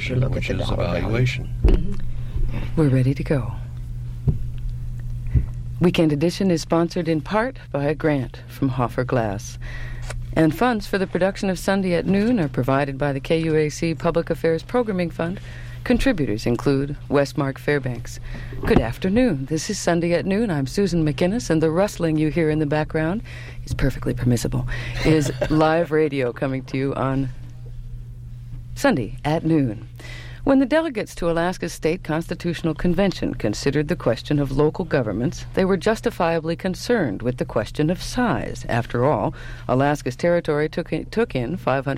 evaluation, which is evaluation. We're ready to go. Weekend Edition is sponsored in part by a grant from Hoffer Glass. And funds for the production of Sunday at Noon are provided by the KUAC Public Affairs Programming Fund. Contributors include Westmark Fairbanks. Good afternoon. This is Sunday at Noon. I'm Susan McInnes, and the rustling you hear in the background is perfectly permissible. Is live radio coming to you on Sunday at Noon. When the delegates to Alaska's State Constitutional Convention considered the question of local governments, they were justifiably concerned with the question of size. After all, Alaska's territory took in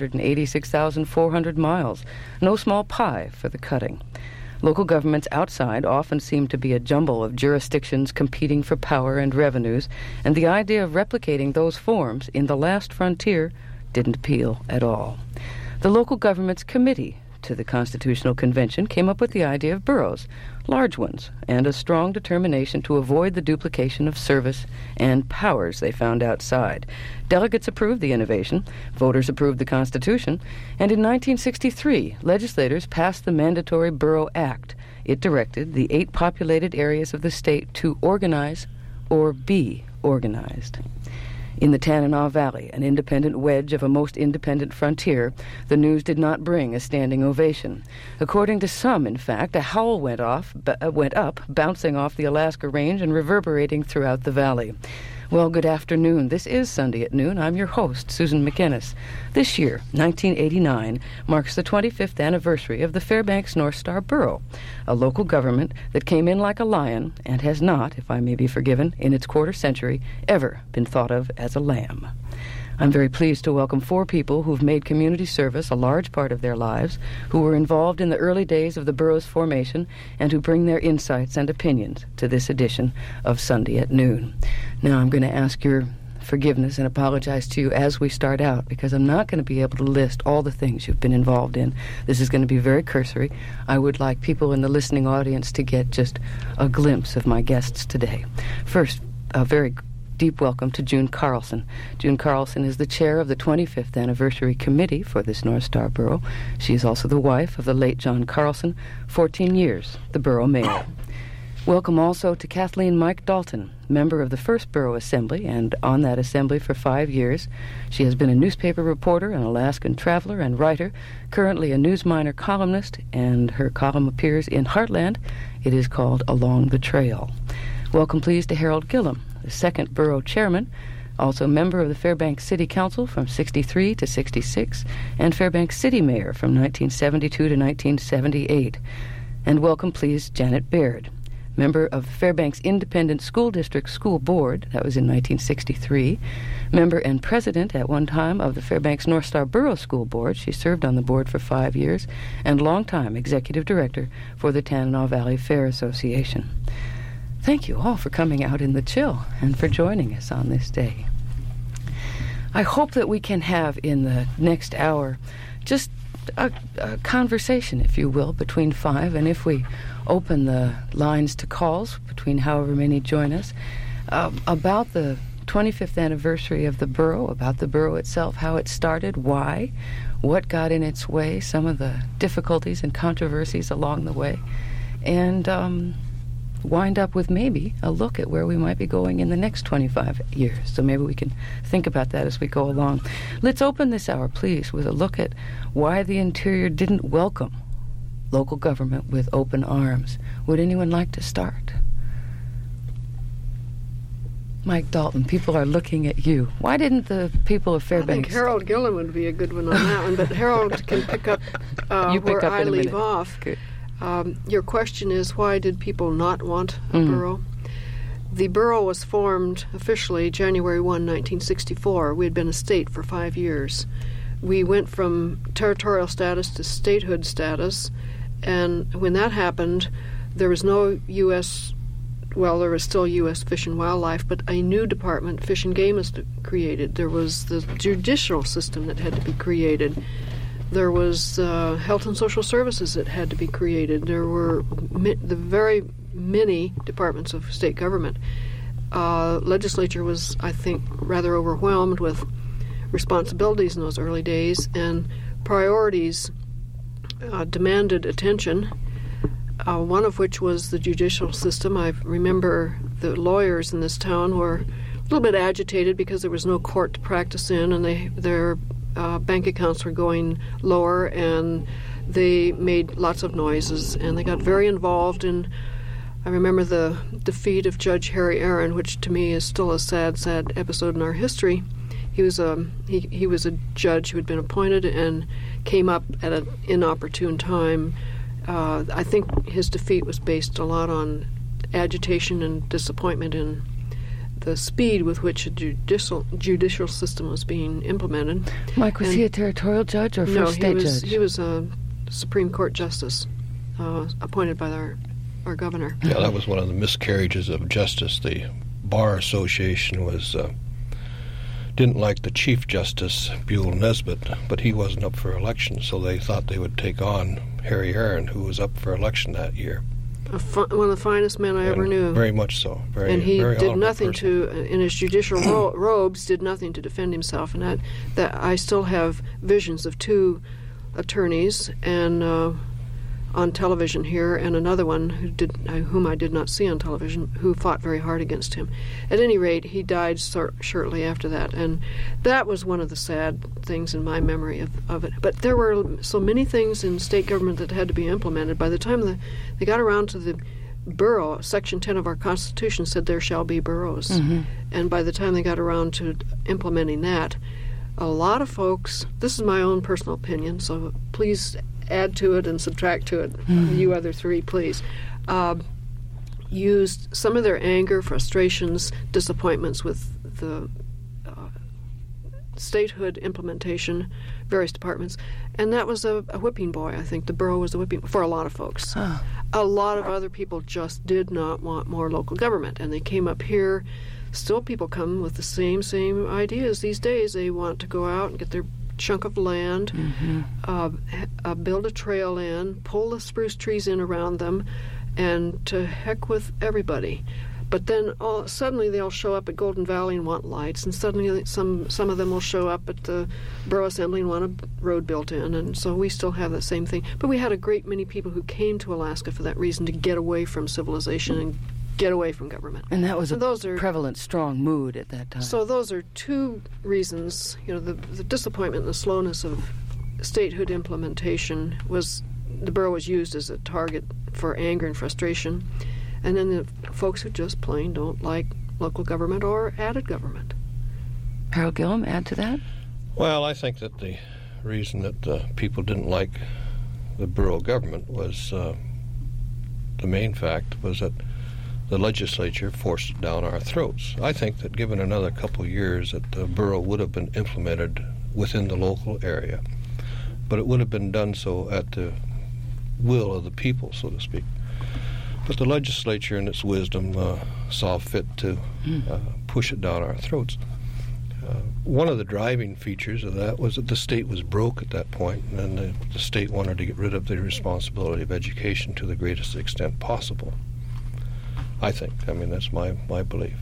586,400 miles, no small pie for the cutting. Local governments outside often seem to be a jumble of jurisdictions competing for power and revenues, and the idea of replicating those forms in the last frontier didn't appeal at all. The Local Governments Committee to the Constitutional Convention came up with the idea of boroughs, large ones, and a strong determination to avoid the duplication of service and powers they found outside. Delegates approved the innovation, voters approved the Constitution, and in 1963, legislators passed the Mandatory Borough Act. It directed the 8 populated areas of the state to organize or be organized. In the Tanana Valley, an independent wedge of a most independent frontier, the news did not bring a standing ovation. According to some, in fact, a howl went up, bouncing off the Alaska Range and reverberating throughout the valley. Well, good afternoon. This is Sunday at Noon. I'm your host, Susan McInnes. This year, 1989, marks the 25th anniversary of the Fairbanks North Star Borough, a local government that came in like a lion and has not, if I may be forgiven, in its quarter century, ever been thought of as a lamb. I'm very pleased to welcome 4 people who've made community service a large part of their lives, who were involved in the early days of the borough's formation, and who bring their insights and opinions to this edition of Sunday at Noon. Now, I'm going to ask your forgiveness and apologize to you as we start out, because I'm not going to be able to list all the things you've been involved in. This is going to be very cursory. I would like people in the listening audience to get just a glimpse of my guests today. First, a very deep welcome to June Carlson. June Carlson is the chair of the 25th Anniversary Committee for this North Star Borough. She is also the wife of the late John Carlson, 14 years the borough mayor. Welcome also to Kathleen Mike Dalton, member of the first Borough Assembly, and on that assembly for 5 years. She has been a newspaper reporter, an Alaskan traveler, and writer, currently a Newsminer columnist, and her column appears in Heartland. It is called Along the Trail. Welcome, please, to Harold Gillum, the second borough chairman, also member of the Fairbanks City Council from 63 to 66, and Fairbanks City Mayor from 1972 to 1978. And welcome, please, Janet Baird, member of Fairbanks Independent School District School Board, that was in 1963, member and president at one time of the Fairbanks North Star Borough School Board. She served on the board for 5 years, and longtime executive director for the Tanana Valley Fair Association. Thank you all for coming out in the chill and for joining us on this day. I hope that we can have in the next hour just a conversation, if you will, between 5, and if we open the lines to calls between however many join us, about the 25th anniversary of the borough, about the borough itself, how it started, why, what got in its way, some of the difficulties and controversies along the way, and wind up with maybe a look at where we might be going in the next 25 years. So maybe we can think about that as we go along. Let's open this hour, please, with a look at why the Interior didn't welcome local government with open arms. Would anyone like to start? Mike Dalton, people are looking at you. Why didn't the people of Fairbanks... I think Harold Gillum would be a good one on that one, but Harold can pick up where I leave off. Good. Your question is, why did people not want a borough? The borough was formed officially January 1, 1964. We had been a state for 5 years. We went from territorial status to statehood status, and when that happened, there was no U.S., well, there was still U.S. Fish and Wildlife, but a new department, Fish and Game, was created. There was the judicial system that had to be created. There was health and social services that had to be created. There were the very many departments of state government. Legislature was, I think, rather overwhelmed with responsibilities in those early days, and priorities demanded attention, one of which was the judicial system. I remember the lawyers in this town were a little bit agitated because there was no court to practice in, and their bank accounts were going lower, and they made lots of noises, and they got very involved in. I remember the defeat of Judge Harry Aaron, which to me is still a sad, sad episode in our history. He was a judge who had been appointed and came up at an inopportune time. I think his defeat was based a lot on agitation and disappointment in the speed with which a judicial system was being implemented. Mike, was he a territorial judge or first state judge? He was a Supreme Court justice appointed by our governor. Yeah, that was one of the miscarriages of justice. The Bar Association didn't like the Chief Justice, Buell Nesbitt, but he wasn't up for election, so they thought they would take on Harry Aaron, who was up for election that year. One of the finest men I ever knew. Very much so. And he very did nothing person. in his judicial robes, did nothing to defend himself. And that I still have visions of two attorneys and on television here, and another one whom I did not see on television, who fought very hard against him. At any rate, he died shortly after that, and that was one of the sad things in my memory of it. But there were so many things in state government that had to be implemented. By the time they got around to the borough, Section 10 of our Constitution said there shall be boroughs. Mm-hmm. And by the time they got around to implementing that, a lot of folks, this is my own personal opinion, so please add to it and subtract to it, you other three, please, used some of their anger, frustrations, disappointments with the statehood implementation, various departments, and that was a whipping boy. I think the borough was a whipping for a lot of folks. Oh. A lot of other people just did not want more local government, and they came up here. Still, people come with the same ideas these days. They want to go out and get their chunk of land, build a trail in, pull the spruce trees in around them, and to heck with everybody. But then suddenly they'll show up at Golden Valley and want lights, and suddenly some of them will show up at the Borough Assembly and want a road built in, and so we still have the same thing. But we had a great many people who came to Alaska for that reason, to get away from civilization and get away from government. And that was prevalent, strong mood at that time. So those are two reasons. The disappointment and the slowness of statehood implementation was the borough was used as a target for anger and frustration. And then the folks who just plain don't like local government or added government. Harold Gillum, add to that? Well, I think that the reason that people didn't like the borough government was the main fact was that the legislature forced it down our throats. I think that given another couple of years that the borough would have been implemented within the local area, but it would have been done so at the will of the people, so to speak. But the legislature, in its wisdom, saw fit to push it down our throats. One of the driving features of that was that the state was broke at that point, and the state wanted to get rid of the responsibility of education to the greatest extent possible. I think. I mean, that's my belief.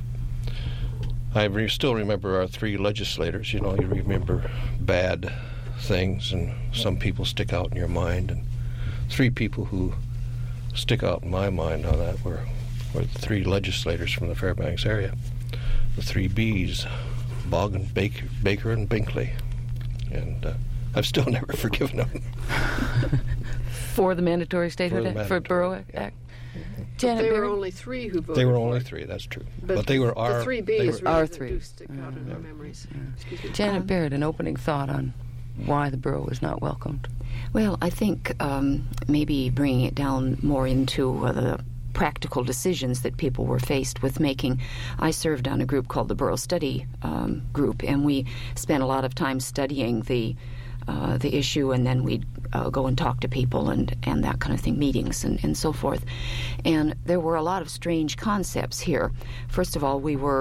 I still remember our three legislators. You remember bad things, and some people stick out in your mind. And three people who stick out in my mind on that were the three legislators from the Fairbanks area. The three Bs, Boggan, Baker, and Binkley. And I've still never forgiven them. For the mandatory statehood for Borough Act? Janet Baird? Were only three who voted. They were only three, that's true. But they were our... The three Bs really our three. Do stick out in our memories. Yeah. Janet Baird, an opening thought on why the borough was not welcomed. Well, I think maybe bringing it down more into the practical decisions that people were faced with making. I served on a group called the Borough Study Group, and we spent a lot of time studying the issue, and then we'd go and talk to people and that kind of thing, meetings and so forth. And there were a lot of strange concepts here. First of all, we were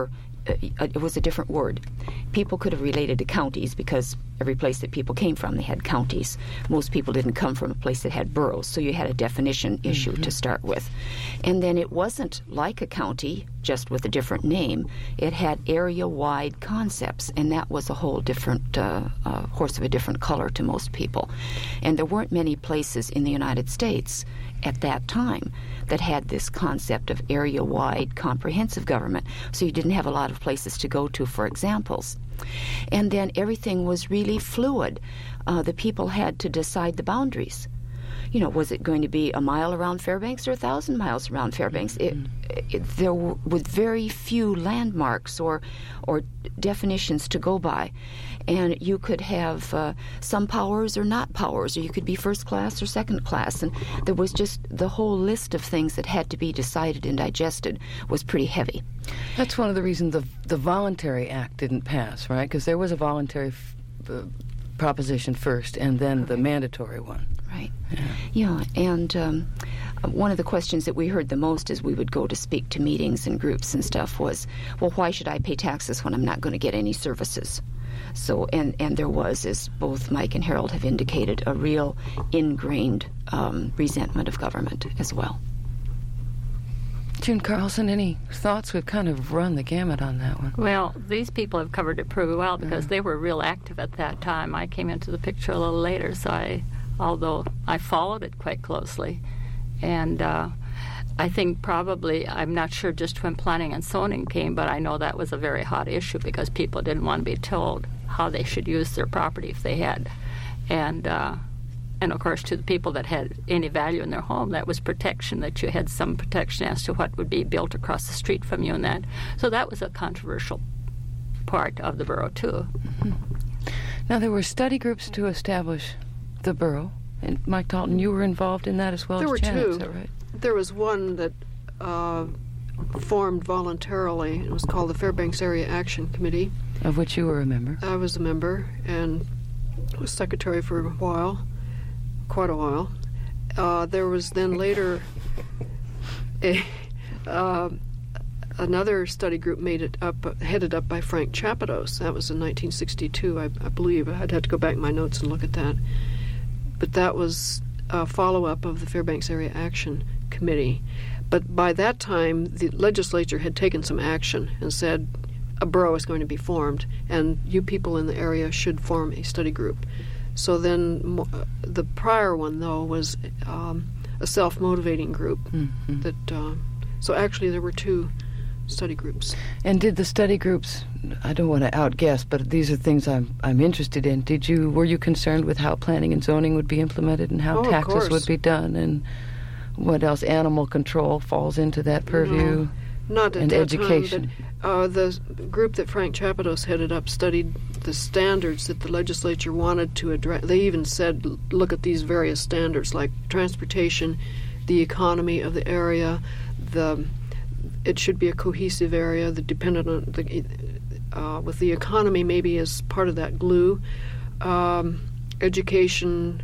it was a different word. People could have related to counties because every place that people came from, they had counties. Most people didn't come from a place that had boroughs, so you had a definition issue to start with. And then it wasn't like a county, just with a different name. It had area-wide concepts, and that was a whole different horse of a different color to most people. And there weren't many places in the United States at that time that had this concept of area-wide comprehensive government, so you didn't have a lot of places to go to for examples. And then everything was really fluid. The people had to decide the boundaries. You know, was it going to be a mile around Fairbanks or 1,000 miles around Fairbanks? There were very few landmarks or definitions to go by. And you could have some powers or not powers, or you could be first class or second class. And there was just the whole list of things that had to be decided and digested was pretty heavy. That's one of the reasons the Voluntary Act didn't pass, right? Because there was a voluntary proposition first and then the mandatory one. Right. Yeah, and one of the questions that we heard the most as we would go to speak to meetings and groups and stuff was, well, why should I pay taxes when I'm not going to get any services? So, and there was, as both Mike and Harold have indicated, a real ingrained resentment of government as well. June Carlson, any thoughts? We've kind of run the gamut on that one. Well, these people have covered it pretty well because they were real active at that time. I came into the picture a little later, so although I followed it quite closely. And I think probably, I'm not sure just when planning and zoning came, but I know that was a very hot issue because people didn't want to be told how they should use their property if they had. And of course, to the people that had any value in their home, that was protection, that you had some protection as to what would be built across the street from you and that. So that was a controversial part of the borough, too. Mm-hmm. Now, there were study groups to establish the borough, and Mike Dalton, you were involved in that as well. There were Janet, two. is that right? There was one that formed voluntarily. It was called the Fairbanks Area Action Committee. Of which you were a member. I was a member and was secretary for a while, quite a while. There was then later another study group headed up by Frank Chapados. That was in 1962, I believe. I'd have to go back in my notes and look at that. But that was a follow-up of the Fairbanks Area Action Committee. But by that time, the legislature had taken some action and said a borough is going to be formed, and you people in the area should form a study group. So then the prior one, though, was a self-motivating group. Mm-hmm. So actually there were two study groups. And did the study groups, I don't want to outguess, but these are things I'm interested in. Were you concerned with how planning and zoning would be implemented and how taxes would be done and what else? Animal control falls into that purview? No, not at and that education. time. But the group that Frank Chapados headed up studied the standards that the legislature wanted to address. They even said, look at these various standards like transportation, the economy of the area, it should be a cohesive area, dependent on with the economy maybe as part of that glue, education,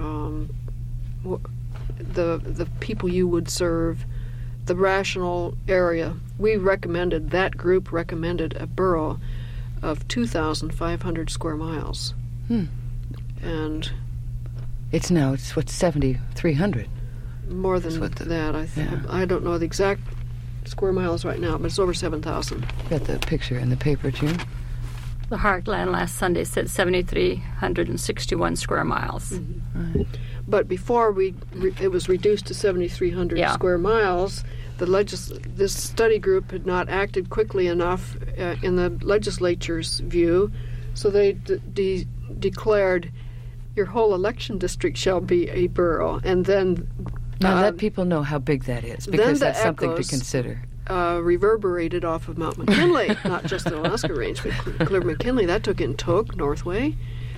the people you would serve, the rational area. That group recommended a borough of 2,500 square miles. And it's 7,300. More than that. I don't know the exact square miles right now, but it's over 7,000. Got the picture in the paper, June? The Heartland last Sunday said 7,361 square miles. Mm-hmm. Right. But before it was reduced to 7,300 square miles, this study group had not acted quickly enough in the legislature's view, so they declared your whole election district shall be a borough, and then now let people know how big that is, because that's something to consider. Reverberated off of Mount McKinley, not just the Alaska Range, but clear McKinley. That took in Tok, Northway,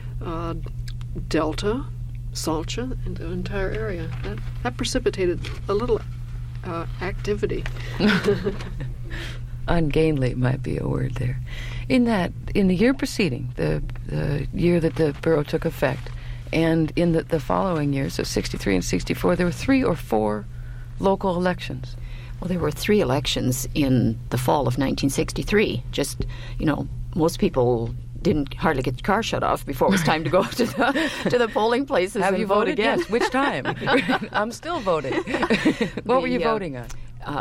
Delta, Salcha, and the entire area. That precipitated a little activity. Ungainly might be a word there. In the year preceding, the year that the borough took effect, and in the following years, so 63 and 64, there were 3 or 4 local elections. Well, there were 3 elections in the fall of 1963. Just, most people didn't hardly get the car shut off before it was time to go to the polling places Have and you vote voted? again. Yes. Which time? I'm still voting. What were you voting on?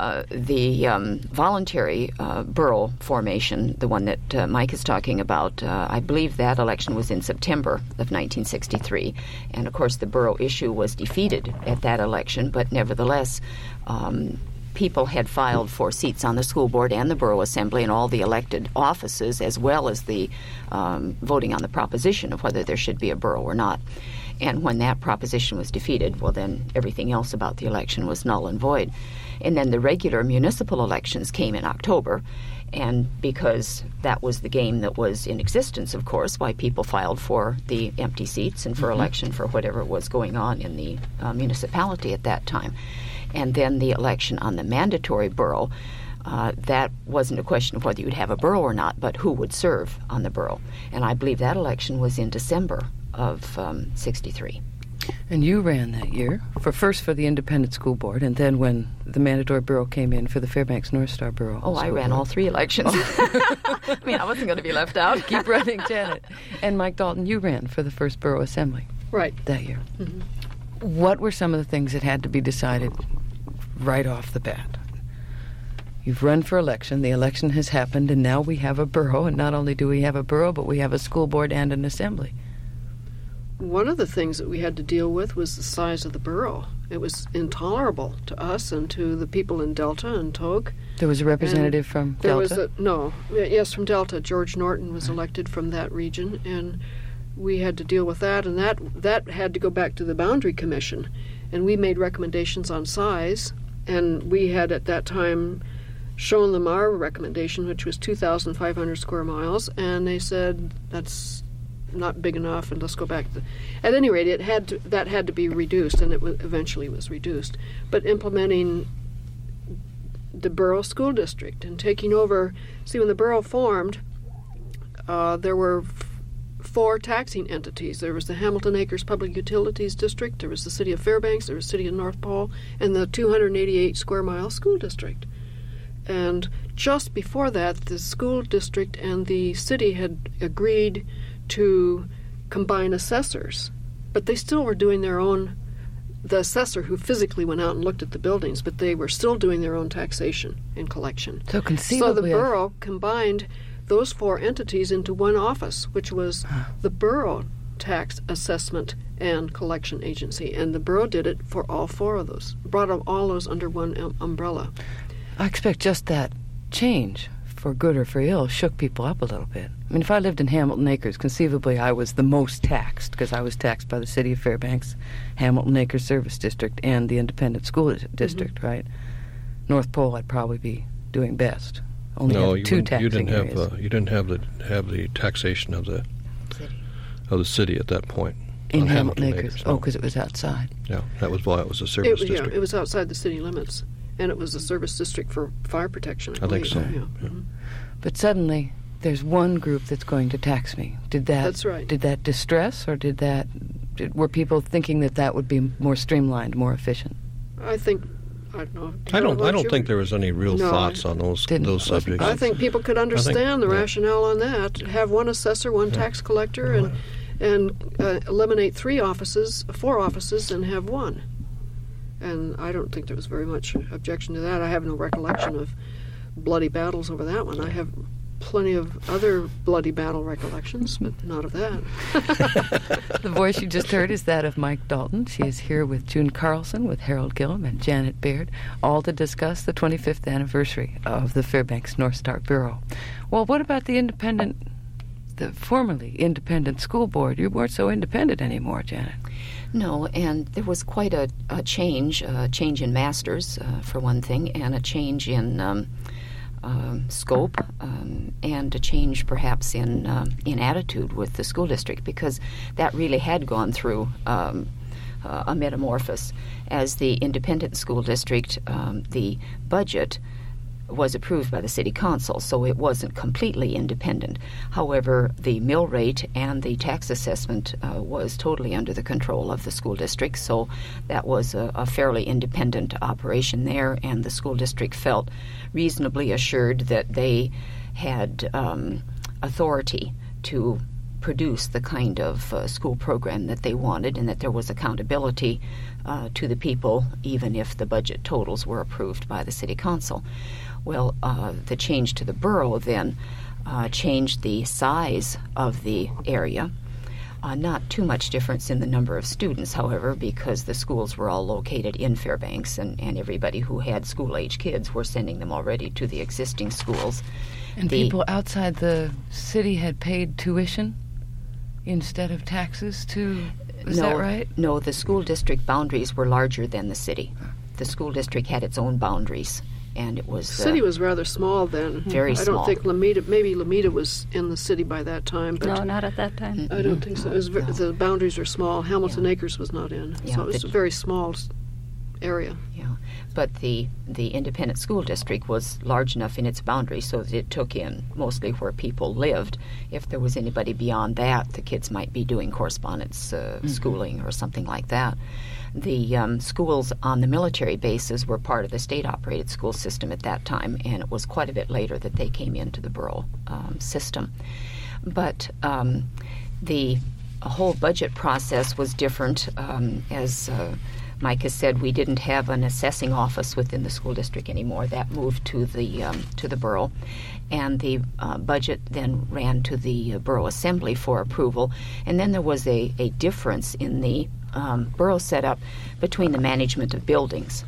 The voluntary borough formation, the one that Mike is talking about, I believe that election was in September of 1963. And, of course, the borough issue was defeated at that election, but nevertheless, people had filed for seats on the school board and the borough assembly and all the elected offices, as well as the voting on the proposition of whether there should be a borough or not. And when that proposition was defeated, well, then everything else about the election was null and void. And then the regular municipal elections came in October, and because that was the game that was in existence, of course, why people filed for the empty seats and for election for whatever was going on in the municipality at that time. And then the election on the mandatory borough, that wasn't a question of whether you'd have a borough or not, but who would serve on the borough. And I believe that election was in December of 63. And you ran that year, first for the independent school board, and then when the mandatory borough came in for the Fairbanks North Star borough. Oh, I ran all 3 elections. I mean, I wasn't going to be left out. Keep running, Janet. And Mike Dalton, you ran for the first borough assembly. Right. That year. Mm-hmm. What were some of the things that had to be decided right off the bat? You've run for election, the election has happened, and now we have a borough, and not only do we have a borough, but we have a school board and an assembly. One of the things that we had to deal with was the size of the borough. It was intolerable to us and to the people in Delta and Togue. There was a representative from Delta? Yes, from Delta. George Norton was elected from that region, and we had to deal with that, and that had to go back to the Boundary Commission. And we made recommendations on size, and we had at that time shown them our recommendation, which was 2,500 square miles, and they said that's not big enough, and let's go back. At any rate, that had to be reduced, and it eventually was reduced. But implementing the borough school district and taking over, when the borough formed, there were 4 taxing entities. There was the Hamilton Acres Public Utilities District, there was the City of Fairbanks, there was the City of North Pole, and the 288 square mile school district. And just before that, the school district and the city had agreed to combine assessors, but they still were doing their own, the assessor who physically went out and looked at the buildings, but they were still doing their own taxation and collection. So conceivably, the borough combined those 4 entities into one office, which was the borough tax assessment and collection agency, and the borough did it for all 4 of those, brought all those under one umbrella. I expect just that change, for good or for ill, shook people up a little bit. I mean, if I lived in Hamilton Acres, conceivably I was the most taxed, because I was taxed by the City of Fairbanks, Hamilton Acres Service District, and the Independent School District, right? North Pole, I'd probably be doing best. Only have 2 taxing areas. You didn't have the taxation of the city at that point. In Hamilton Acres. Oh, because it was outside. Yeah, that was why it was a service district. Yeah, it was outside the city limits. And it was a service district for fire protection, I think so. Yeah. Mm-hmm. But suddenly, there's one group that's going to tax me. That's right. Did that distress, or were people thinking that would be more streamlined, more efficient? I don't know. I don't think there was any real thoughts on those subjects. I think people could understand the rationale on that. Have one assessor, one tax collector, and eliminate 4 offices, and have one. And I don't think there was very much objection to that. I have no recollection of bloody battles over that one. I have plenty of other bloody battle recollections, but not of that. The voice you just heard is that of Mike Dalton. She is here with June Carlson, with Harold Gillum, and Janet Baird, all to discuss the 25th anniversary of the Fairbanks North Star Bureau. Well, what about the formerly independent school board? You weren't so independent anymore, Janet. No, and there was quite a change in masters, for one thing, and a change in scope, and a change perhaps in attitude with the school district, because that really had gone through a metamorphosis. As the independent school district, the budget was approved by the city council, so it wasn't completely independent. However, the mill rate and the tax assessment was totally under the control of the school district, so that was a fairly independent operation there, and the school district felt reasonably assured that they had authority to produce the kind of school program that they wanted, and that there was accountability to the people, even if the budget totals were approved by the city council. Well, the change to the borough then changed the size of the area. Not too much difference in the number of students, however, because the schools were all located in Fairbanks, and everybody who had school-age kids were sending them already to the existing schools. And people outside the city had paid tuition instead of taxes is that right? No, the school district boundaries were larger than the city. The school district had its own boundaries, and it was... The city was rather small then. Very small. I don't think Lomita was in the city by that time. But no, not at that time. I don't think so. The boundaries were small. Hamilton Acres was not in. Yeah, so it was a very small area. Yeah, but the independent school district was large enough in its boundaries so that it took in mostly where people lived. If there was anybody beyond that, the kids might be doing correspondence schooling or something like that. The schools on the military bases were part of the state-operated school system at that time, and it was quite a bit later that they came into the borough system. But the whole budget process was different. As Mike has said, we didn't have an assessing office within the school district anymore. That moved to the borough, and the budget then ran to the borough assembly for approval. And then there was a difference in the borough setup between the management of buildings.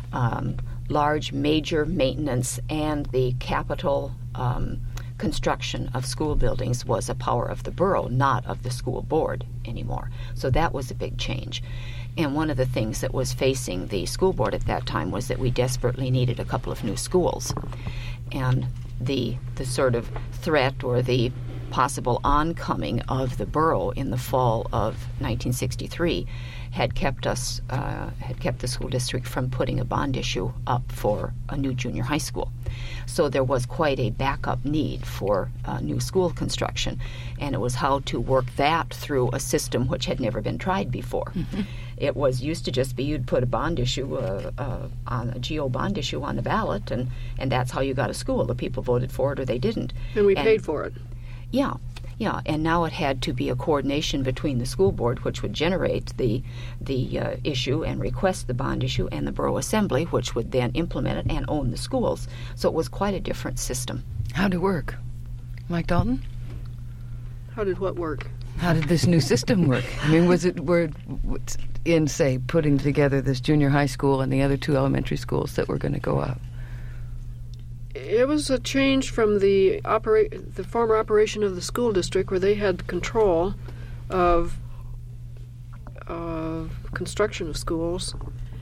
Large major maintenance and the capital construction of school buildings was a power of the borough, not of the school board anymore. So that was a big change. And one of the things that was facing the school board at that time was that we desperately needed a couple of new schools. And the sort of threat or the possible oncoming of the borough in the fall of 1963 had kept the school district from putting a bond issue up for a new junior high school. So there was quite a backup need for new school construction, and it was how to work that through a system which had never been tried before. Mm-hmm. It was used to just be you'd put a bond issue, on a GO bond issue on the ballot, and that's how you got a school. The people voted for it or they didn't. And we paid for it. Yeah, and now it had to be a coordination between the school board, which would generate the issue and request the bond issue, and the borough assembly, which would then implement it and own the schools. So it was quite a different system. How did it work? Mike Dalton? How did what work? How did this new system work? I mean, was it in, say, putting together this junior high school and the other two elementary schools that were going to go up? It was a change from the former operation of the school district, where they had control of construction of schools.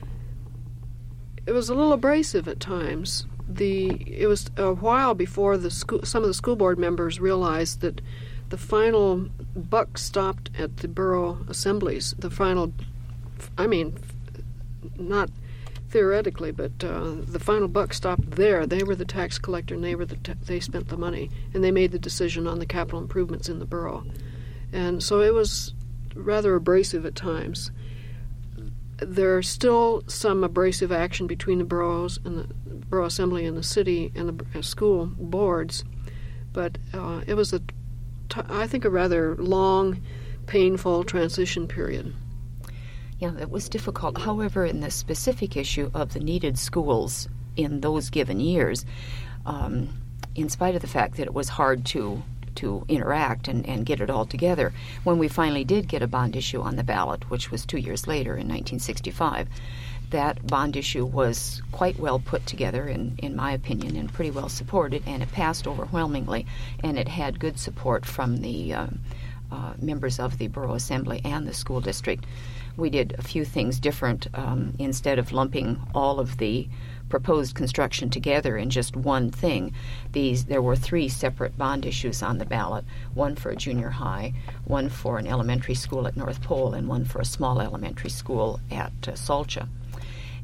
It was a little abrasive at times. It was a while before some of the school board members realized that the final buck stopped at the borough assemblies. Not theoretically, but the final buck stopped there. They were the tax collector, and they spent the money, and they made the decision on the capital improvements in the borough. And so it was rather abrasive at times. There's still some abrasive action between the boroughs and the borough assembly and the city and the school boards, but it was I think a rather long, painful transition period. Yeah, it was difficult. However, in the specific issue of the needed schools in those given years, in spite of the fact that it was hard to interact and get it all together, when we finally did get a bond issue on the ballot, which was 2 years later in 1965, that bond issue was quite well put together, in my opinion, and pretty well supported, and it passed overwhelmingly, and it had good support from the members of the borough assembly and the school district. We did a few things different. Instead of lumping all of the proposed construction together in just one thing, there were 3 separate bond issues on the ballot, one for a junior high, one for an elementary school at North Pole, and one for a small elementary school at Salcha.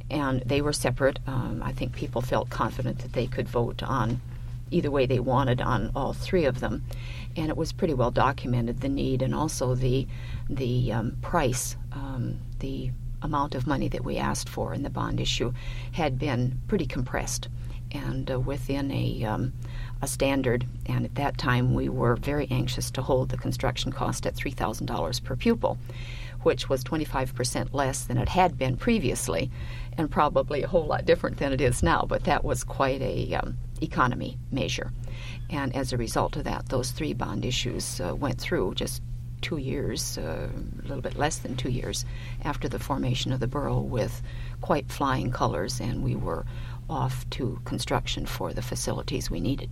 And they were separate. I think people felt confident that they could vote on either way they wanted on all three of them. And it was pretty well documented, the need and also the price, the amount of money that we asked for in the bond issue had been pretty compressed and within a standard. And at that time, we were very anxious to hold the construction cost at $3,000 per pupil, which was 25% less than it had been previously, and probably a whole lot different than it is now. But that was quite a economy measure. And as a result of that, those three bond issues went through just 2 years, a little bit less than 2 years, after the formation of the borough with quite flying colors, and we were off to construction for the facilities we needed.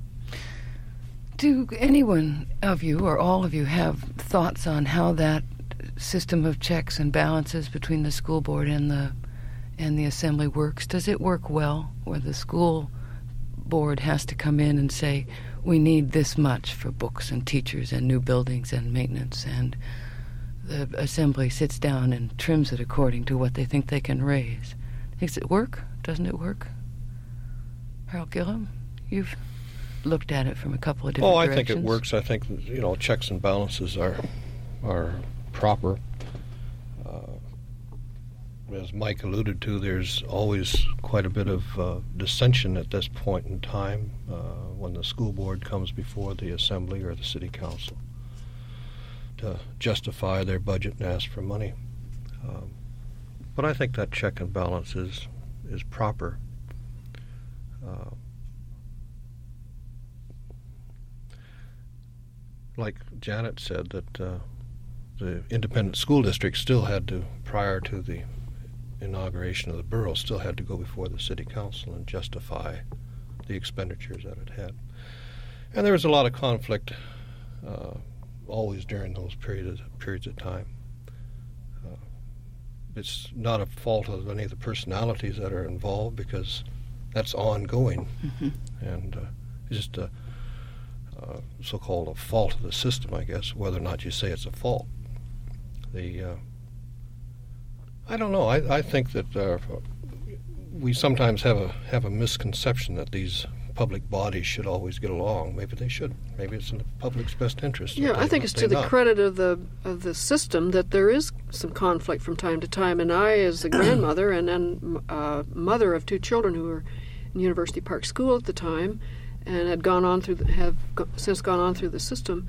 Do anyone of you or all of you have thoughts on how that system of checks and balances between the school board and the assembly works? Does it work well, where the school board has to come in and say, we need this much for books and teachers and new buildings and maintenance, and the assembly sits down and trims it according to what they think they can raise? Does it work? Doesn't it work? Harold Gillum, you've looked at it from a couple of different directions. I think it works. I think, checks and balances are proper. As Mike alluded to, there's always quite a bit of dissension at this point in time when the school board comes before the assembly or the city council to justify their budget and ask for money. But I think that check and balance is proper. Like Janet said, that the independent school district still had to, prior to the inauguration of the borough, still had to go before the city council and justify the expenditures that it had. And there was a lot of conflict always during those periods of time. It's not a fault of any of the personalities that are involved, because that's ongoing. Mm-hmm. And it's just a so-called a fault of the system, I guess, whether or not you say it's a fault. I don't know. I think that we sometimes have a misconception that these public bodies should always get along. Maybe they should. Maybe it's in the public's best interest. Yeah, I think it's to the credit of the system that there is some conflict from time to time. And I, as a grandmother and mother of two children who were in University Park School at the time, and have since gone on through the system,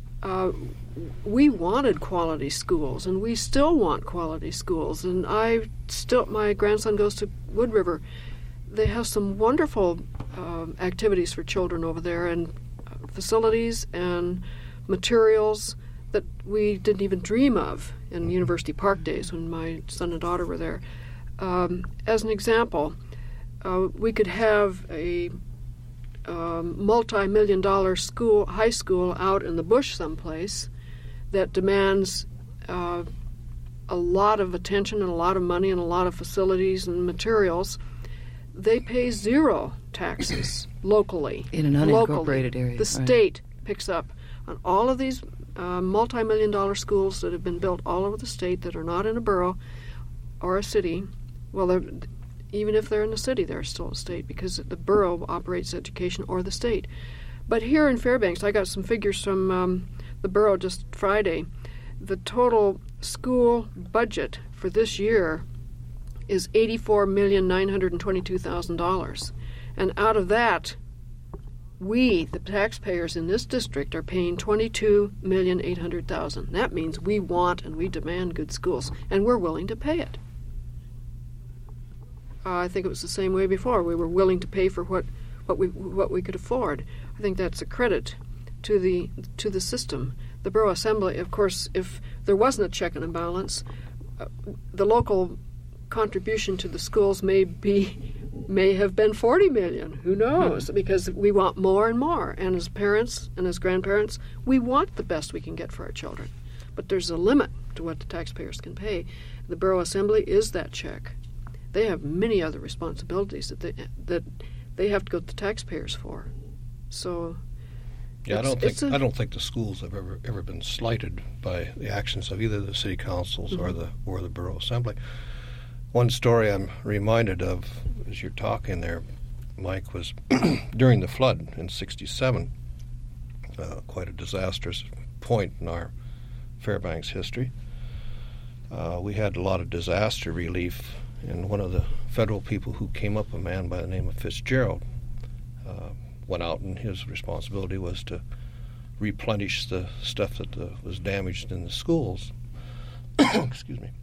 we wanted quality schools, and we still want quality schools. And my grandson goes to Wood River. They have some wonderful activities for children over there, and facilities and materials that we didn't even dream of in University Park days when my son and daughter were there. As an example, we could have a multi-million-dollar high school out in the bush someplace that demands a lot of attention and a lot of money and a lot of facilities and materials. They pay zero taxes locally. In an unincorporated area. The state picks up on all of these multi-million-dollar schools that have been built all over the state that are not in a borough or a city. Well, even if they're in the city, they're still a state, because the borough operates education, or the state. But here in Fairbanks, I got some figures from the borough just Friday. The total school budget for this year is $84,922,000. And out of that, we, the taxpayers in this district, are paying $22,800,000. That means we want and we demand good schools, and we're willing to pay it. I think it was the same way before. We were willing to pay for what we could afford. I think that's a credit to the system. The Borough Assembly, of course, if there wasn't a check and a balance, the local contribution to the schools may have been $40 million. Who knows? Because we want more and more. And as parents and as grandparents, we want the best we can get for our children. But there's a limit to what the taxpayers can pay. The Borough Assembly is that check. They have many other responsibilities that they have to go to the taxpayers for. So, yeah, I don't think the schools have ever been slighted by the actions of either the city councils or the Borough Assembly, One story I'm reminded of as you're talking there, Mike, was during the flood in '67, quite a disastrous point in our Fairbanks history. We had a lot of disaster relief, and one of the federal people who came up, a man by the name of Fitzgerald, went out, and his responsibility was to replenish the stuff that was damaged in the schools. Excuse me.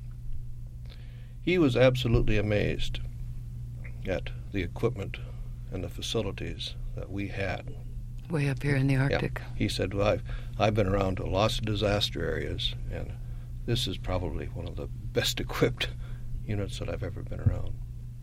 He was absolutely amazed at the equipment and the facilities that we had. Way up here in the Arctic. Yeah. He said, well, I've been around to lots of disaster areas, and this is probably one of the best equipped units that I've ever been around.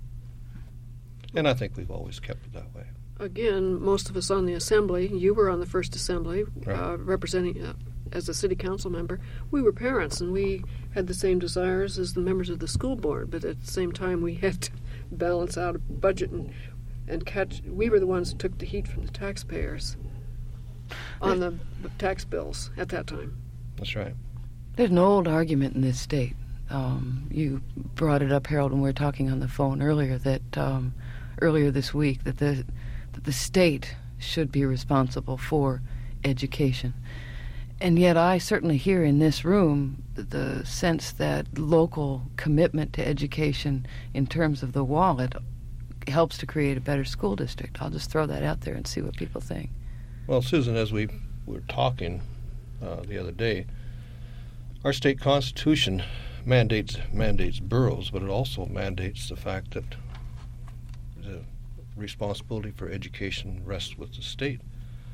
And I think we've always kept it that way. Again, most of us on the assembly, you were on the first assembly, Right. representing as a city council member. We were parents, and we had the same desires as the members of the school board, but at the same time we had to balance out a budget and catch. We were the ones who took the heat from the taxpayers on the tax bills at that time. That's right. There's an old argument in this state. You brought it up, Harold, when we were talking on the phone earlier, that earlier this week, that the state should be responsible for education. And yet I certainly hear in this room the sense that local commitment to education in terms of the wallet helps to create a better school district. I'll just throw that out there and see what people think. Well, Susan, as we were talking the other day, our state constitution mandates boroughs, but it also mandates the fact that the responsibility for education rests with the state.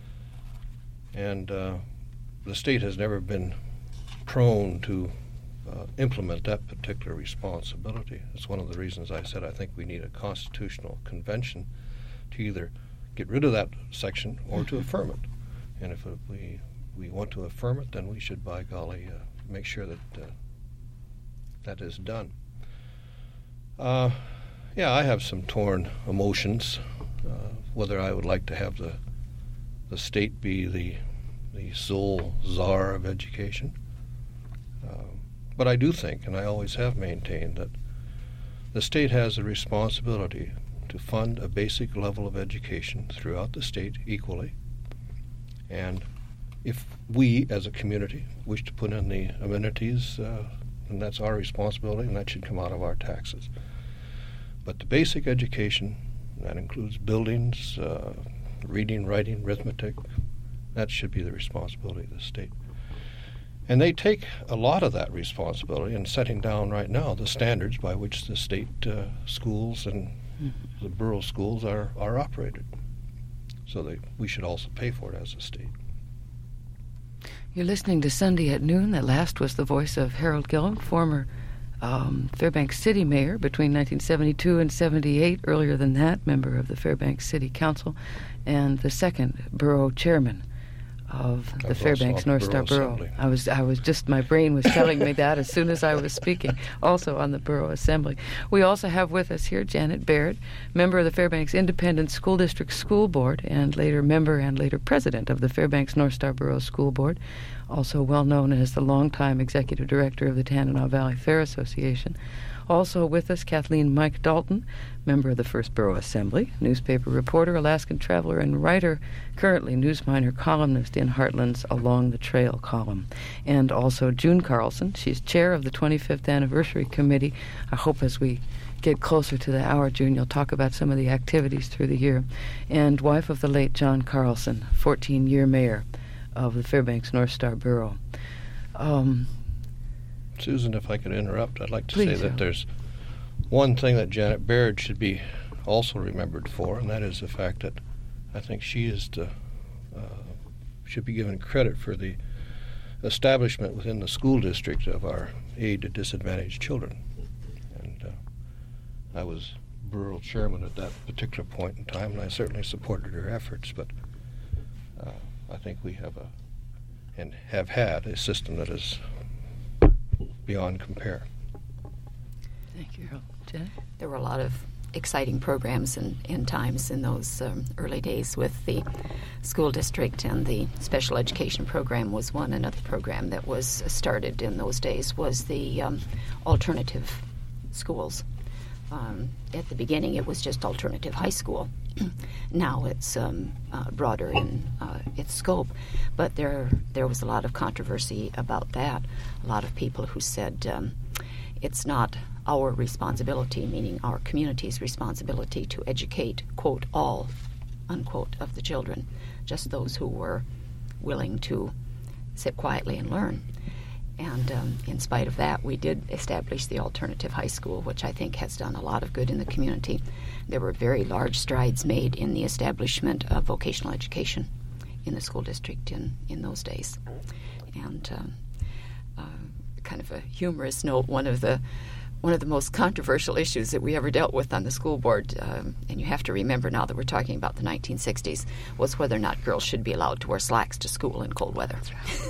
And the state has never been prone to implement that particular responsibility. It's one of the reasons I said I think we need a constitutional convention to either get rid of that section or to affirm it. And if we want to affirm it, then we should, by golly, make sure that that is done. Yeah, I have some torn emotions, whether I would like to have the state be the sole czar of education. But I do think, and I always have maintained, that the state has a responsibility to fund a basic level of education throughout the state equally. And if we, as a community, wish to put in the amenities, then that's our responsibility, and that should come out of our taxes. But the basic education, that includes buildings, reading, writing, arithmetic, that should be the responsibility of the state. And they take a lot of that responsibility in setting down right now the standards by which the state schools and the borough schools are operated. So we should also pay for it as a state. You're listening to Sunday at Noon. That last was the voice of Harold Gillum, former Fairbanks City Mayor between 1972 and 78. Earlier than that, member of the Fairbanks City Council, and the second borough chairman of the Fairbanks North Star Borough. I was just, my brain was telling me that as soon as I was speaking, also on the Borough Assembly. We also have with us here Janet Baird, member of the Fairbanks Independent School District School Board, and later member and later president of the Fairbanks North Star Borough School Board, also well known as the longtime executive director of the Tanana Valley Fair Association. Also with us, Kathleen Mike Dalton, member of the First Borough Assembly, newspaper reporter, Alaskan traveler, and writer, currently Newsminer columnist in Heartland's Along the Trail column. And also June Carlson. She's chair of the 25th Anniversary Committee. I hope as we get closer to the hour, June, you'll talk about some of the activities through the year. And wife of the late John Carlson, 14-year mayor of the Fairbanks North Star Borough. Susan, if I could interrupt, I'd like to Please, say that there's one thing that Janet Baird should be also remembered for, and that is the fact that I think she is should be given credit for the establishment within the school district of our aid to disadvantaged children. And I was borough chairman at that particular point in time, and I certainly supported her efforts, but I think we have and have had a system that is beyond compare. Thank you, Harold. Janet? There were a lot of exciting programs and times in those early days with the school district, and the special education program was one. Another program that was started in those days was the alternative schools. At the beginning, it was just alternative high school. Now it's broader in its scope, but there was a lot of controversy about that. A lot of people who said it's not our responsibility, meaning our community's responsibility, to educate, quote, all, unquote, of the children, just those who were willing to sit quietly and learn. And in spite of that, we did establish the alternative high school, which I think has done a lot of good in the community. There were very large strides made in the establishment of vocational education in the school district in those days. And kind of a humorous note, one of the most controversial issues that we ever dealt with on the school board, and you have to remember now that we're talking about the 1960s, was whether or not girls should be allowed to wear slacks to school in cold weather.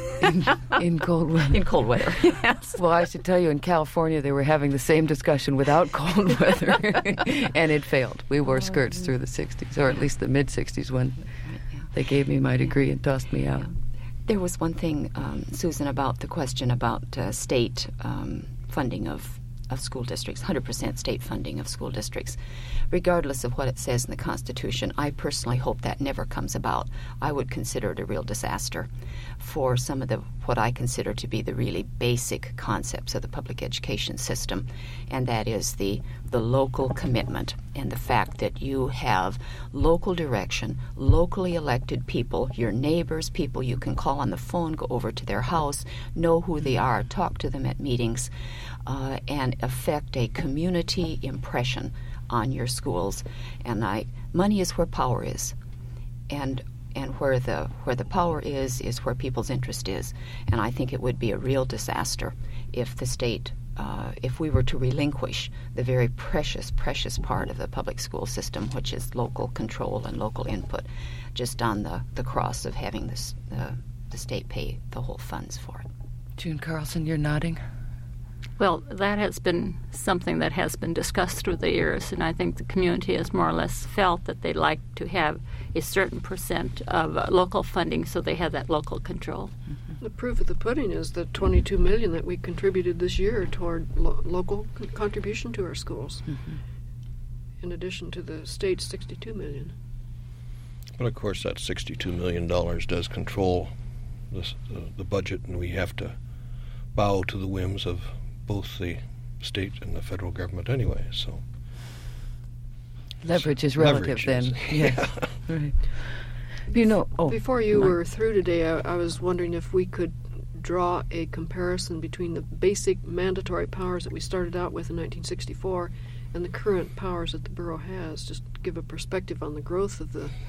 In cold weather? In cold weather, yes. Well, I should tell you, in California, they were having the same discussion without cold weather, and it failed. We wore skirts through the 60s, or at least the mid-60s, when they gave me my degree and tossed me out. There was one thing, Susan, about the question about state funding of school districts, 100% state funding of school districts. Regardless of what it says in the Constitution, I personally hope that never comes about. I would consider it a real disaster for some of what I consider to be the really basic concepts of the public education system, and that is the local commitment and the fact that you have local direction, locally elected people, your neighbors, people you can call on the phone, go over to their house, know who they are, talk to them at meetings, and affect a community impression on your schools. And money is where power is, and where the power is where people's interest is. And I think it would be a real disaster if the state, if we were to relinquish the very precious part of the public school system, which is local control and local input, just on the cross of having the state pay the whole funds for it. June Carlson, you're nodding. Well, that has been something that has been discussed through the years, and I think the community has more or less felt that they'd like to have a certain percent of local funding so they have that local control. Mm-hmm. The proof of the pudding is the $22 million that we contributed this year toward local contribution to our schools, in addition to the state's $62 million. But of course, that $62 million does control the budget, and we have to bow to the whims of both the state and the federal government anyway, so... Leverage is relative, then. Yes. Right. Before you were through today, I was wondering if we could draw a comparison between the basic mandatory powers that we started out with in 1964 and the current powers that the borough has, just to give a perspective on the growth of the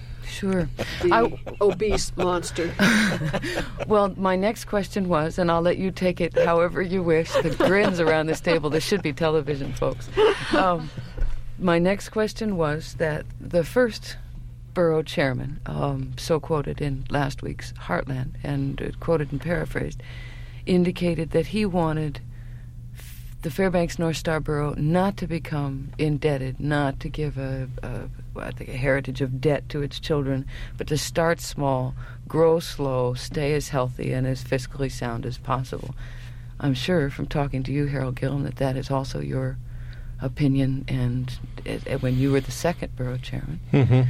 obese monster. Well, my next question was, and I'll let you take it however you wish, the grins around this table, this should be television, folks. My next question was that the first borough chairman, so quoted in last week's Heartland, and quoted and paraphrased, indicated that he wanted the Fairbanks North Star Borough not to become indebted, not to give a heritage of debt to its children, but to start small, grow slow, stay as healthy and as fiscally sound as possible. I'm sure from talking to you, Harold Gillum, that is also your opinion, and when you were the second borough chairman.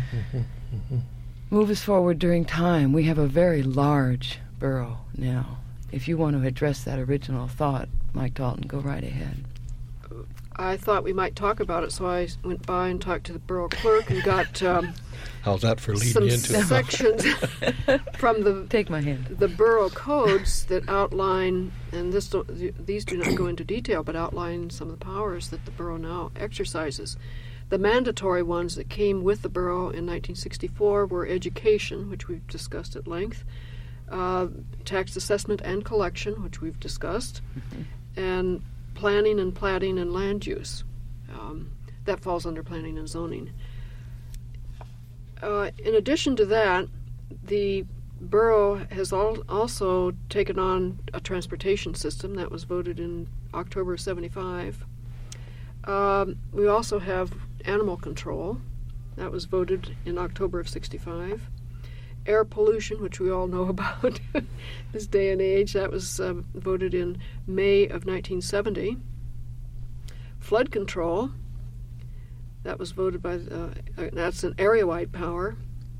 Move us forward during time. We have a very large borough now. If you want to address that original thought, Mike Dalton, go right ahead. I thought we might talk about it, so I went by and talked to the borough clerk and got how's that for leading into some sections from the take my hand. The borough codes that outline, and these do not go into detail, but outline some of the powers that the borough now exercises. The mandatory ones that came with the borough in 1964 were education, which we've discussed at length, tax assessment and collection, which we've discussed, and planning and platting and land use. That falls under planning and zoning. In addition to that, the borough has also taken on a transportation system that was voted in October of 75. We also have animal control. That was voted in October of 65. Air pollution, which we all know about this day and age, that was voted in May of 1970. Flood control, That was voted by, that's an area-wide power.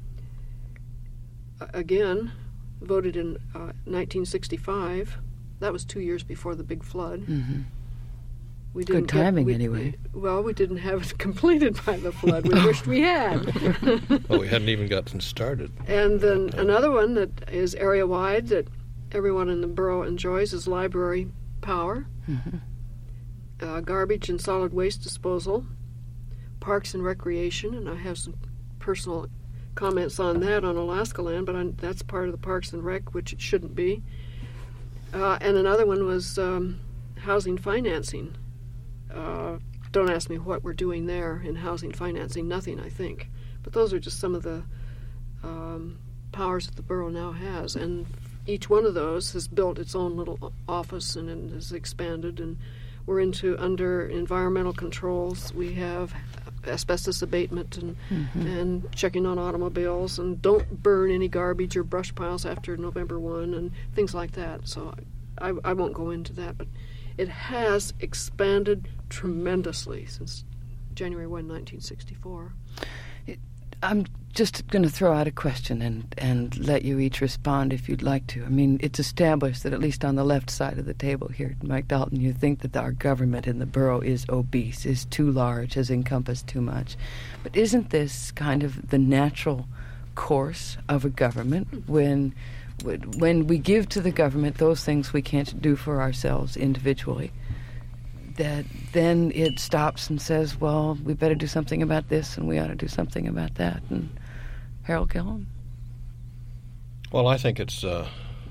Again, voted in 1965. That was 2 years before the big flood. Mm-hmm. We Good timing, anyway. We didn't have it completed by the flood. We wished we had. Well, we hadn't even gotten started. And then another one that is area-wide that everyone in the borough enjoys is library power, garbage and solid waste disposal, parks and recreation, and I have some personal comments on that on Alaska Land, but that's part of the Parks and Rec, which it shouldn't be. And another one was housing financing. Don't ask me what we're doing there in housing financing. Nothing, I think. But those are just some of the powers that the borough now has. And each one of those has built its own little office and has expanded. And we're under environmental controls. We have asbestos abatement and checking on automobiles, and don't burn any garbage or brush piles after November 1 and things like that. So I won't go into that, but it has expanded tremendously since January 1, 1964. I'm just going to throw out a question and let you each respond if you'd like to. I mean, it's established that at least on the left side of the table here, Mike Dalton, you think that our government in the borough is obese, is too large, has encompassed too much. But isn't this kind of the natural course of a government when we give to the government those things we can't do for ourselves individually, that then it stops and says, well, we better do something about this and we ought to do something about that? And Harold Gillum? Well, I think it's a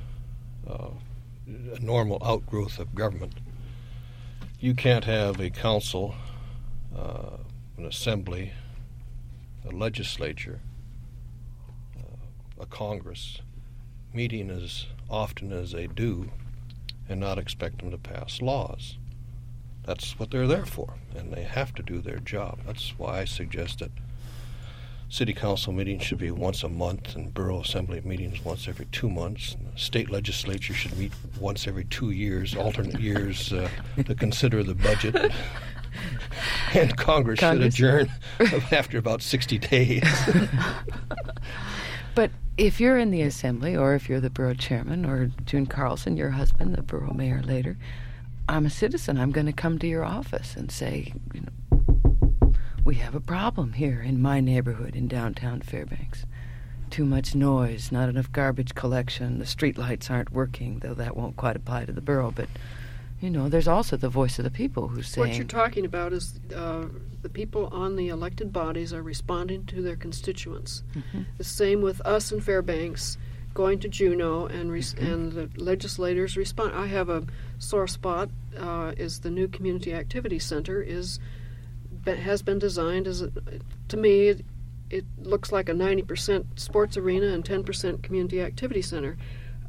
normal outgrowth of government. You can't have a council, an assembly, a legislature, a Congress meeting as often as they do and not expect them to pass laws. That's what they're there for, and they have to do their job. That's why I suggest that city council meetings should be once a month and borough assembly meetings once every 2 months. And the state legislature should meet once every 2 years, alternate years, to consider the budget. And Congress should adjourn after about 60 days. But if you're in the assembly, or if you're the borough chairman, or June Carlson, your husband, the borough mayor later, I'm a citizen. I'm going to come to your office and say, we have a problem here in my neighborhood in downtown Fairbanks. Too much noise, not enough garbage collection, the street lights aren't working, though that won't quite apply to the borough. But, there's also the voice of the people who's saying... What you're talking about is the people on the elected bodies are responding to their constituents. Mm-hmm. The same with us in Fairbanks, going to Juneau, and the legislators respond. I have a sore spot, is the new Community Activity Center has been designed as, to me, it looks like a 90% sports arena and 10% community activity center.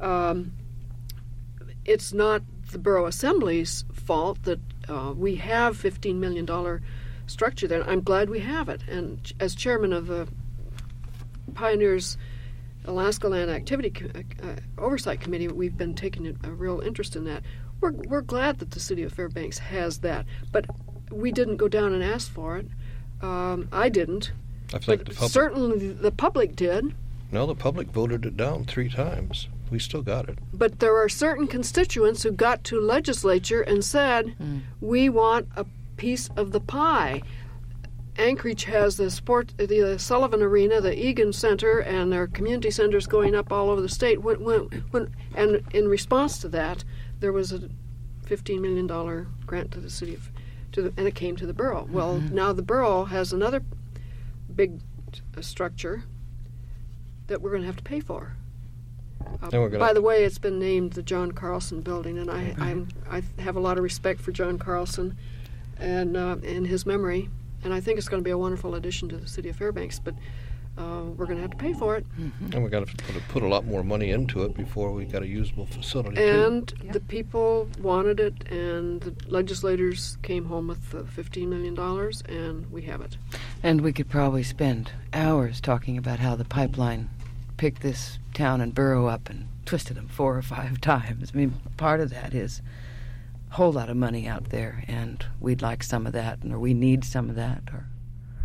It's not the Borough Assembly's fault that we have $15 million structure there. I'm glad we have it. And as chairman of the Pioneers Alaska Land Activity Oversight Committee, we've been taking a real interest in that. We're glad that the city of Fairbanks has that, but we didn't go down and ask for it. I didn't. I think the public, certainly the public did. No, the public voted it down 3 times. We still got it. But there are certain constituents who got to legislature and said, we want a piece of the pie. Anchorage has the Sullivan Arena, the Egan Center, and their community centers going up all over the state. And in response to that, there was a $15 million grant to the city and it came to the borough. Well, now the borough has another big structure that we're going to have to pay for. By the way, it's been named the John Carlson Building, and I have a lot of respect for John Carlson and in his memory, and I think it's going to be a wonderful addition to the city of Fairbanks. But we're going to have to pay for it, and we've got to put a lot more money into it before we got a usable facility. And the people wanted it, and the legislators came home with $15 million, and we have it. And we could probably spend hours talking about how the pipeline picked this town and borough up and twisted them 4 or 5 times. I mean, part of that is a whole lot of money out there, and we'd like some of that, or we need some of that, or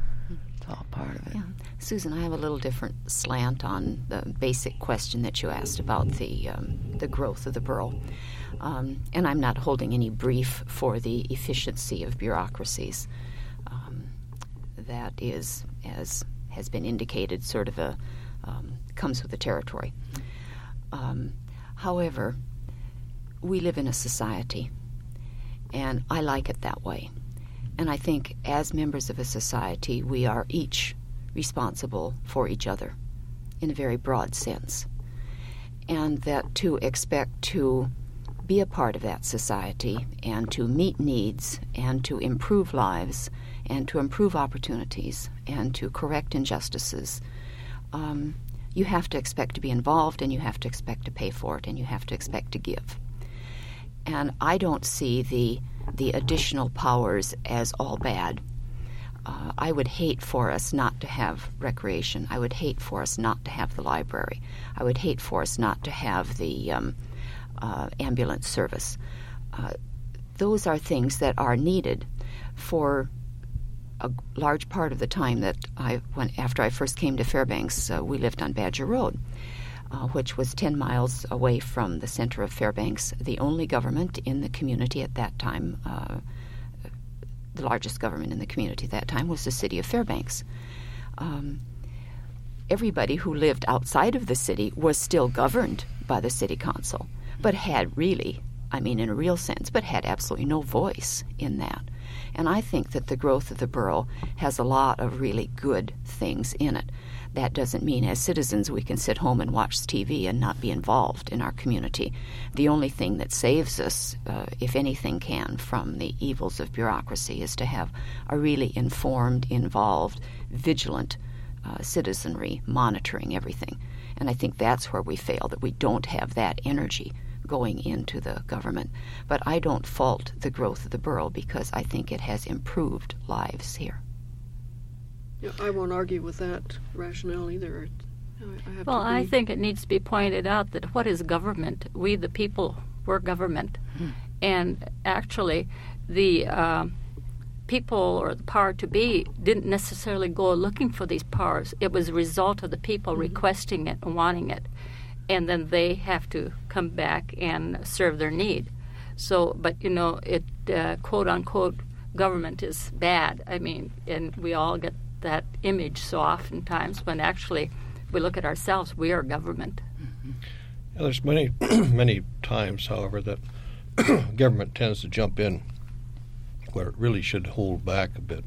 It's all part of it. Yeah. Susan, I have a little different slant on the basic question that you asked about the growth of the borough. And I'm not holding any brief for the efficiency of bureaucracies. That is, as has been indicated, sort of comes with the territory. However, we live in a society, and I like it that way. And I think as members of a society, we are each responsible for each other in a very broad sense. And that to expect to be a part of that society and to meet needs and to improve lives and to improve opportunities and to correct injustices, you have to expect to be involved, and you have to expect to pay for it, and you have to expect to give. And I don't see the additional powers as all bad. I would hate for us not to have recreation. I would hate for us not to have the library. I would hate for us not to have the ambulance service. Those are things that are needed for a large part of the time that after I first came to Fairbanks. We lived on Badger Road, which was 10 miles away from the center of Fairbanks. The only government in the community at that time, the largest government in the community at that time, was the city of Fairbanks. Everybody who lived outside of the city was still governed by the city council, but had really, in a real sense, but had absolutely no voice in that. And I think that the growth of the borough has a lot of really good things in it. That doesn't mean as citizens we can sit home and watch TV and not be involved in our community. The only thing that saves us, if anything can, from the evils of bureaucracy is to have a really informed, involved, vigilant citizenry monitoring everything. And I think that's where we fail, that we don't have that energy going into the government. But I don't fault the growth of the borough because I think it has improved lives here. Yeah, I won't argue with that rationale either. I think it needs to be pointed out that what is government? We, the people, we're government. And actually, the people or the power to be didn't necessarily go looking for these powers. It was a result of the people requesting it and wanting it. And then they have to come back and serve their need. So, but it quote unquote government is bad. And we all get that image so oftentimes when actually we look at ourselves, we are government. Yeah, there's many many times, however, that government tends to jump in where it really should hold back a bit.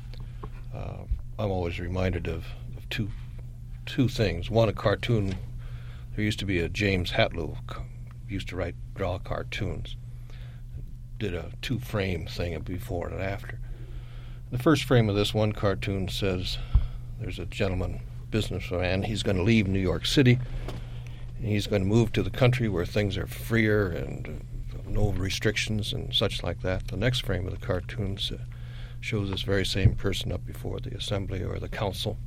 I'm always reminded of two things. One, a cartoon. There used to be a James Hatlow used to draw cartoons. Did a 2-frame thing before and after. The first frame of this one cartoon says there's a gentleman, businessman, he's going to leave New York City, and he's going to move to the country where things are freer and no restrictions and such like that. The next frame of the cartoon shows this very same person up before the assembly or the council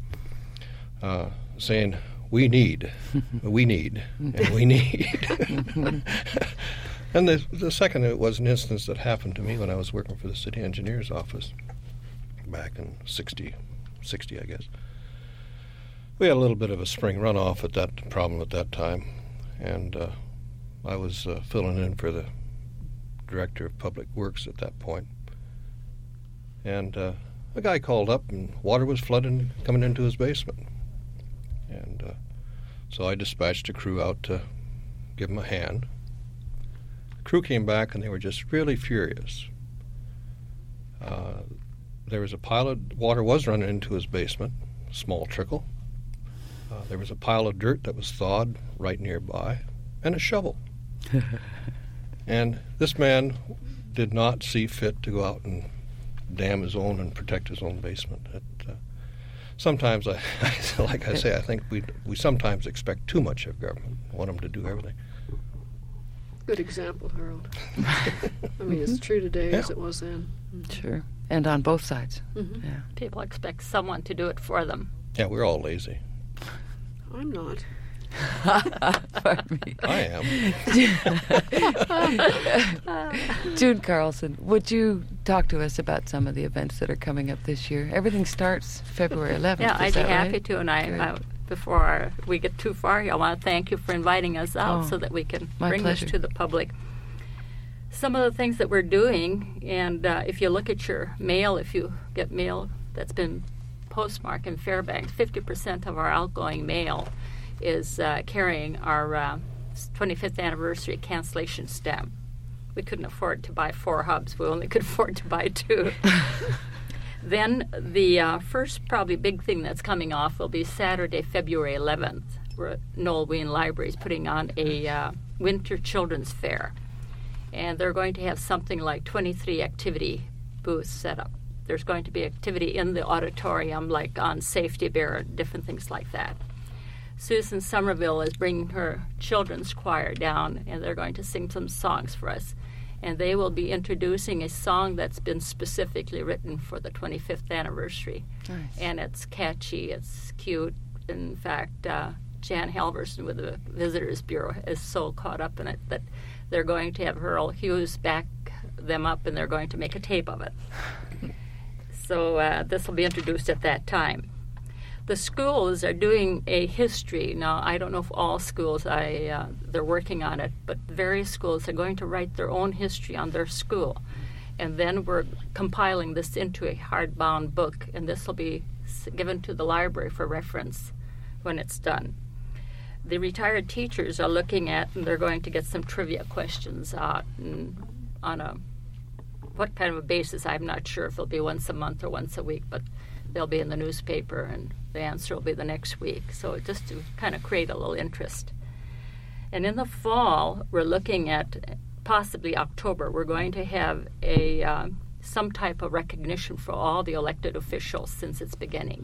saying, we need, and we need. And the second was an instance that happened to me when I was working for the city engineer's office back in 60, I guess. We had a little bit of a spring runoff problem at that time, and I was filling in for the director of public works at that point. And a guy called up, and water was flooding, coming into his basement. And so I dispatched a crew out to give him a hand. The crew came back, and they were just really furious. There was a pile of water was running into his basement, a small trickle. There was a pile of dirt that was thawed right nearby, and a shovel. And this man did not see fit to go out and dam his own and protect his own basement. Sometimes, like I say, I think we sometimes expect too much of government, want them to do everything. Good example, Harold. It's true today as it was then. Sure. And on both sides. Mm-hmm. Yeah. People expect someone to do it for them. Yeah, we're all lazy. I'm not. Pardon me. I am. June Carlson, would you talk to us about some of the events that are coming up this year. Everything starts February 11th. Yeah, I'd be happy right? to. And before we get too far, I want to thank you for inviting us out so that we can bring pleasure. this to the public. Some of the things that we're doing, and if you look at your mail, if you get mail that's been postmarked in Fairbanks, 50% of our outgoing mail is carrying our 25th anniversary cancellation stamp. We couldn't afford to buy 4 hubs. We only could afford to buy 2. Then the first probably big thing that's coming off will be Saturday, February 11th, where Noel Wien Library is putting on a winter children's fair. And they're going to have something like 23 activity booths set up. There's going to be activity in the auditorium, like on Safety Bear and different things like that. Susan Somerville is bringing her children's choir down, and they're going to sing some songs for us. And they will be introducing a song that's been specifically written for the 25th anniversary. Nice. And it's catchy, it's cute. In fact, Jan Halverson with the Visitors Bureau is so caught up in it that they're going to have Earl Hughes back them up, and they're going to make a tape of it. So this will be introduced at that time. The schools are doing a history. Now, I don't know if all schools, they're working on it, but various schools are going to write their own history on their school. And then we're compiling this into a hardbound book, and this will be given to the library for reference when it's done. The retired teachers are looking at, and they're going to get some trivia questions out on what kind of a basis. I'm not sure if it'll be once a month or once a week, but they'll be in the newspaper, and the answer will be the next week. So just to kind of create a little interest. And in the fall, we're looking at possibly October. We're going to have some type of recognition for all the elected officials since its beginning.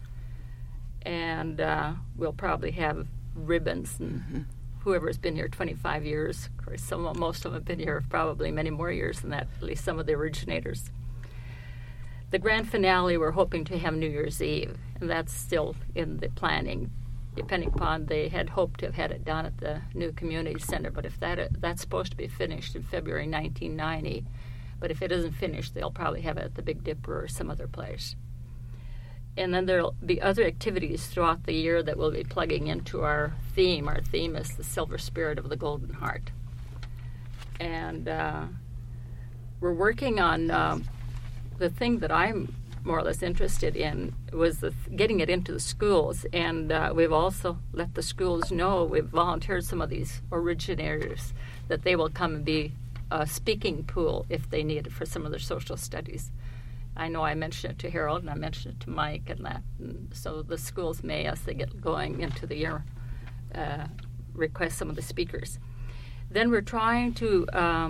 And we'll probably have ribbons, and whoever's been here 25 years. Of course, most of them have been here probably many more years than that, at least some of the originators. The grand finale, we're hoping to have New Year's Eve, and that's still in the planning, depending upon, they had hoped to have had it done at the new community center, but if that's supposed to be finished in February 1990, but if it isn't finished, they'll probably have it at the Big Dipper or some other place. And then there'll be other activities throughout the year that we'll be plugging into our theme. Our theme is the Silver Spirit of the Golden Heart. And we're working on the thing that I'm more or less interested in was getting it into the schools. And we've also let the schools know, we've volunteered some of these originators that they will come and be a speaking pool if they need it for some of their social studies. I know I mentioned it to Harold, and I mentioned it to Mike, and that. And so the schools may, as they get going into the year, request some of the speakers. Then we're trying to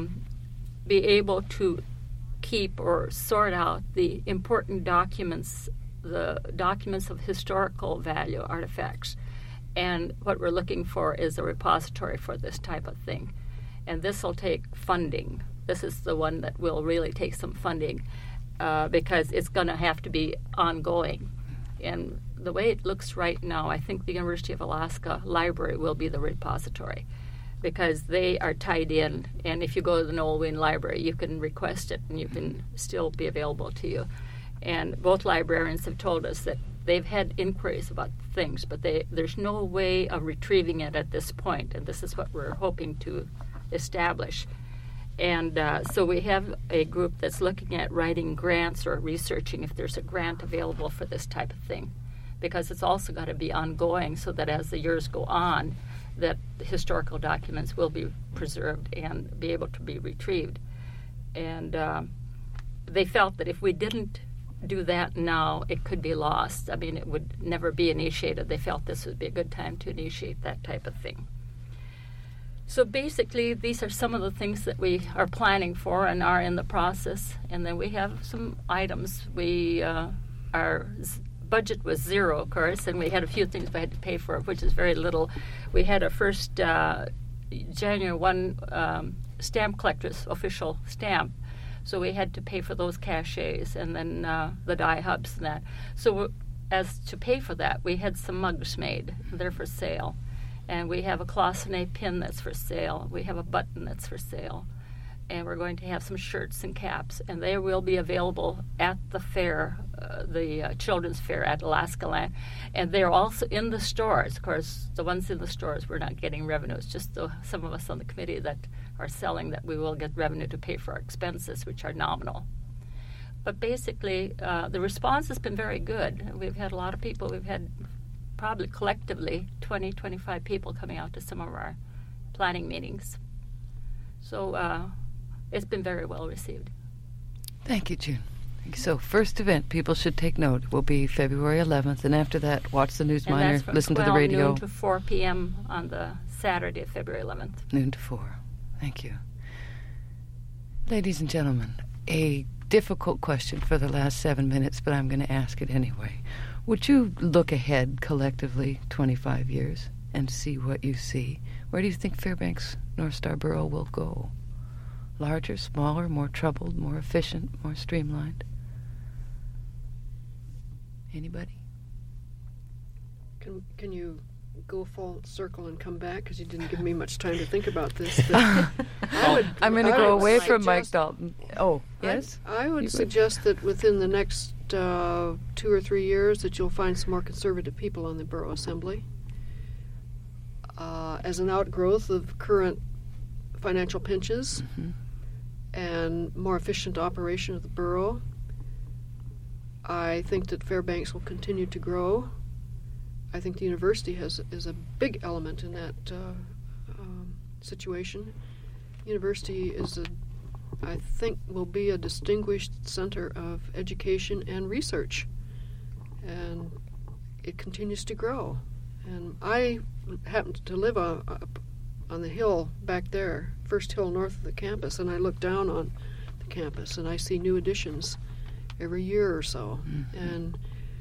be able to keep or sort out the important documents, the documents of historical value, artifacts. And what we're looking for is a repository for this type of thing. And this will take funding. This is the one that will really take some funding. Because it's going to have to be ongoing. And the way it looks right now, I think the University of Alaska Library will be the repository because they are tied in. And if you go to the Noel Wien Library, you can request it and you can still be available to you. And both librarians have told us that they've had inquiries about things, but there's no way of retrieving it at this point. And this is what we're hoping to establish. And so we have a group that's looking at writing grants or researching if there's a grant available for this type of thing, because it's also got to be ongoing so that as the years go on, that the historical documents will be preserved and be able to be retrieved. And they felt that if we didn't do that now, it could be lost. I mean, it would never be initiated. They felt this would be a good time to initiate that type of thing. So basically, these are some of the things that we are planning for and are in the process. And then we have some items. Our budget was zero, of course, and we had a few things we had to pay for, which is very little. We had our first January 1 stamp collector's official stamp, so we had to pay for those cachets and then the die hubs and that. So as to pay for that, we had some mugs made. They're for sale. And we have a Clausenet pin that's for sale. We have a button that's for sale. and we're going to have some shirts and caps, and they will be available at the fair, the children's fair at Alaska Land, and they're also in the stores. Of course, the ones in the stores, we're not getting revenue. It's just some of us on the committee that are selling that we will get revenue to pay for our expenses, which are nominal. But basically, the response has been very good. We've had a lot of people. We've had probably collectively 20, 25 people coming out to some of our planning meetings. So it's been very well received. Thank you, June. So first event, people should take note, will be February 11th, and after that, watch the News Miner, listen to the radio. Noon to 4 p.m. on the Saturday of February 11th. Noon to 4. Thank you. Ladies and gentlemen, a difficult question for the last 7 minutes, but I'm going to ask it anyway. Would you look ahead collectively 25 years and see what you see? Where do you think Fairbanks North Star Borough will go? Larger, smaller, more troubled, more efficient, more streamlined? Anybody? Can you go full circle and come back? Because you didn't give me much time to think about this. I'm going to go away from Mike Dalton. Oh, yes? I would suggest that within the next 2 or 3 years that you'll find some more conservative people on the Borough Assembly. As an outgrowth of current financial pinches and more efficient operation of the borough, I think that Fairbanks will continue to grow. I think the university is a big element in that situation. University I think will be a distinguished center of education and research, and it continues to grow. And I happen to live on the hill back there, first hill north of the campus, and I look down on the campus and I see new additions every year or so. And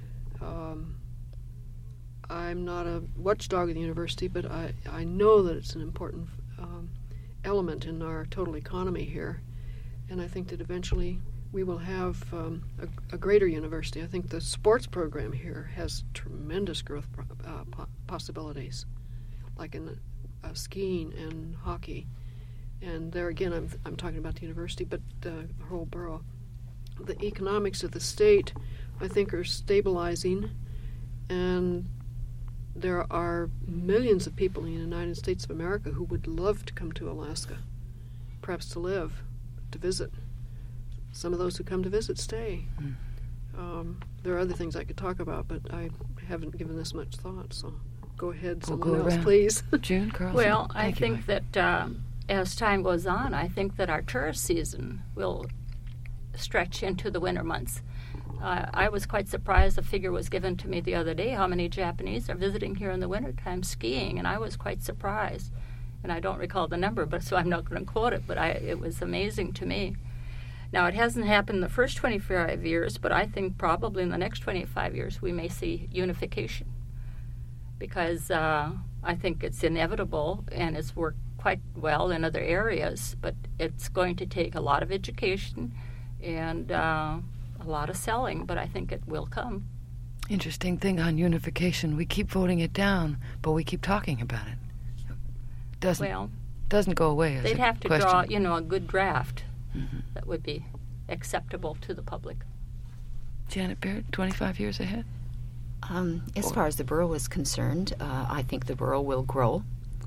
I'm not a watchdog of the university, but I know that it's an important element in our total economy here. And I think that eventually we will have a greater university. I think the sports program here has tremendous growth possibilities, like in skiing and hockey. And there again, I'm talking about the university, but the whole borough. The economics of the state, I think, are stabilizing, and there are millions of people in the United States of America who would love to come to Alaska, perhaps to live, to visit. Some of those who come to visit stay. There are other things I could talk about, but I haven't given this much thought, so go ahead, someone else, please. June, Carlson. Well, I think that as time goes on, I think that our tourist season will stretch into the winter months. I was quite surprised. A figure was given to me the other day how many Japanese are visiting here in the wintertime skiing, and I was quite surprised. And I don't recall the number, but so I'm not going to quote it, but it was amazing to me. Now, it hasn't happened in the first 25 years, but I think probably in the next 25 years we may see unification, because I think it's inevitable and it's worked quite well in other areas, but it's going to take a lot of education and a lot of selling, but I think it will come. Interesting thing on unification, we keep voting it down, but we keep talking about it. Doesn't go away. They'd have to draw, a good draft that would be acceptable to the public. Janet Baird, 25 years ahead? As far as the borough is concerned, I think the borough will grow.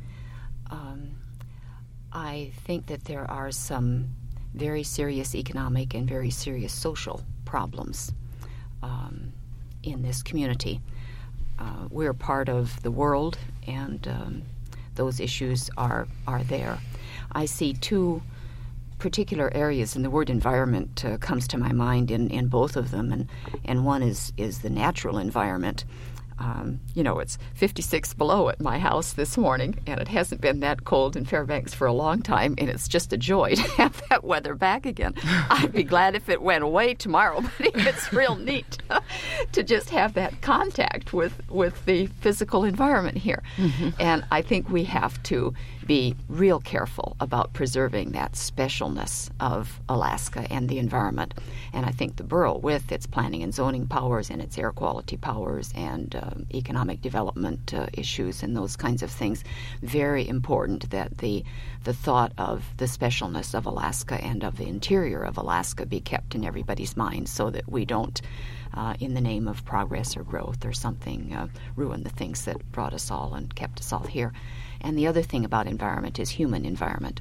I think that there are some very serious economic and very serious social problems in this community. We're part of the world, and those issues are there. I see two particular areas, and the word environment comes to my mind in both of them, and one is the natural environment. It's 56 below at my house this morning, and it hasn't been that cold in Fairbanks for a long time, and it's just a joy to have that weather back again. I'd be glad if it went away tomorrow, but it's real neat to just have that contact with the physical environment here. And I think we have to be real careful about preserving that specialness of Alaska and the environment. And I think the borough, with its planning and zoning powers and its air quality powers and economic development issues and those kinds of things, very important that the thought of the specialness of Alaska and of the interior of Alaska be kept in everybody's mind, so that we don't, in the name of progress or growth or something, ruin the things that brought us all and kept us all here. And the other thing about environment is human environment.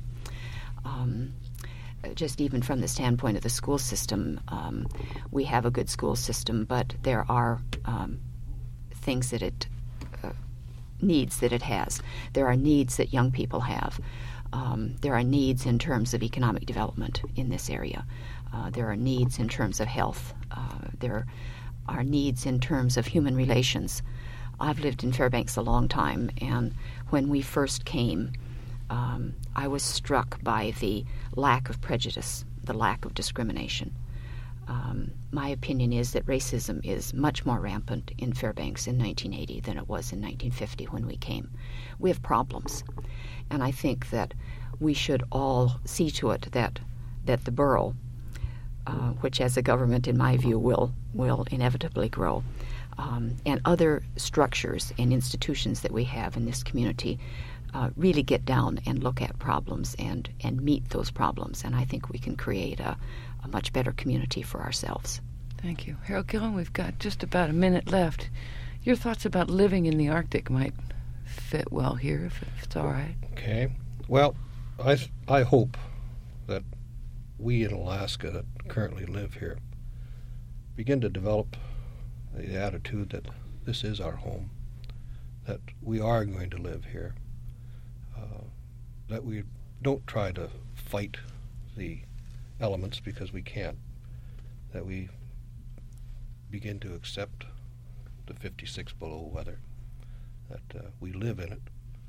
Just even from the standpoint of the school system, we have a good school system, but there are things that it needs that it has. There are needs that young people have. There are needs in terms of economic development in this area. There are needs in terms of health. There are needs in terms of human relations. I've lived in Fairbanks a long time, and when we first came, I was struck by the lack of prejudice, the lack of discrimination. My opinion is that racism is much more rampant in Fairbanks in 1980 than it was in 1950 when we came. We have problems, and I think that we should all see to it that the borough, which as a government, in my view, will inevitably grow, and other structures and institutions that we have in this community really get down and look at problems and meet those problems. And I think we can create a much better community for ourselves. Thank you. Harold Gillum, we've got just about a minute left. Your thoughts about living in the Arctic might fit well here, if it's all right. Okay. Well, I hope that we in Alaska that currently live here begin to develop the attitude that this is our home, that we are going to live here, that we don't try to fight the elements because we can't, that we begin to accept the 56 below weather, that we live in it.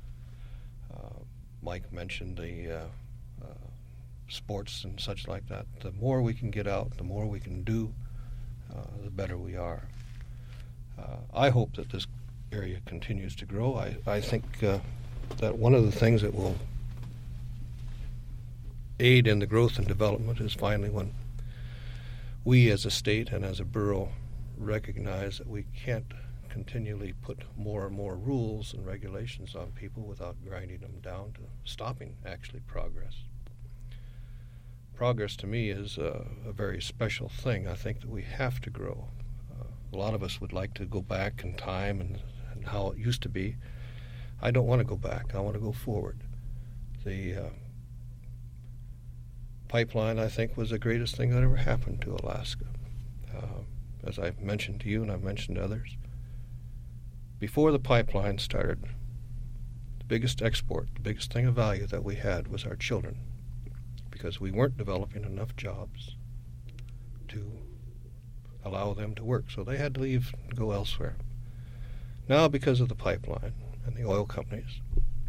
Mike mentioned the sports and such like that. The more we can get out, the more we can do, the better we are. I hope that this area continues to grow. I think that one of the things that will aid in the growth and development is finally when we as a state and as a borough recognize that we can't continually put more and more rules and regulations on people without grinding them down to stopping actually progress. Progress to me is a very special thing. I think that we have to grow. A lot of us would like to go back in time and how it used to be. I don't want to go back. I want to go forward. The pipeline, I think, was the greatest thing that ever happened to Alaska. As I've mentioned to you and I've mentioned to others, before the pipeline started, the biggest export, the biggest thing of value that we had was our children, because we weren't developing enough jobs to allow them to work, so they had to leave and go elsewhere. Now, because of the pipeline and the oil companies,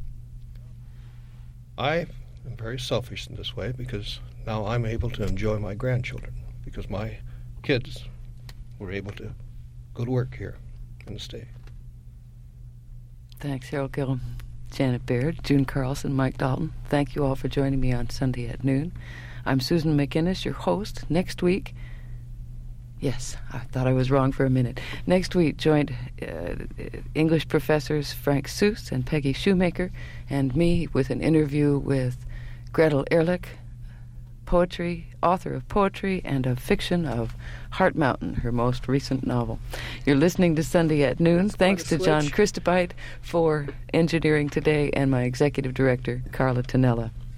I am very selfish in this way, because now I'm able to enjoy my grandchildren, because my kids were able to go to work here in the state. Thanks, Harold Gillum, Janet Baird, June Carlson, Mike Dalton. Thank you all for joining me on Sunday at noon. I'm Susan McInnes, your host. Next week, yes, I thought I was wrong for a minute. Next week, join English professors Frank Seuss and Peggy Shoemaker and me with an interview with Gretel Ehrlich, author of poetry and of fiction of Heart Mountain, her most recent novel. You're listening to Sunday at Noon. Thanks to John Christopite for engineering today and my executive director, Carla Tonella.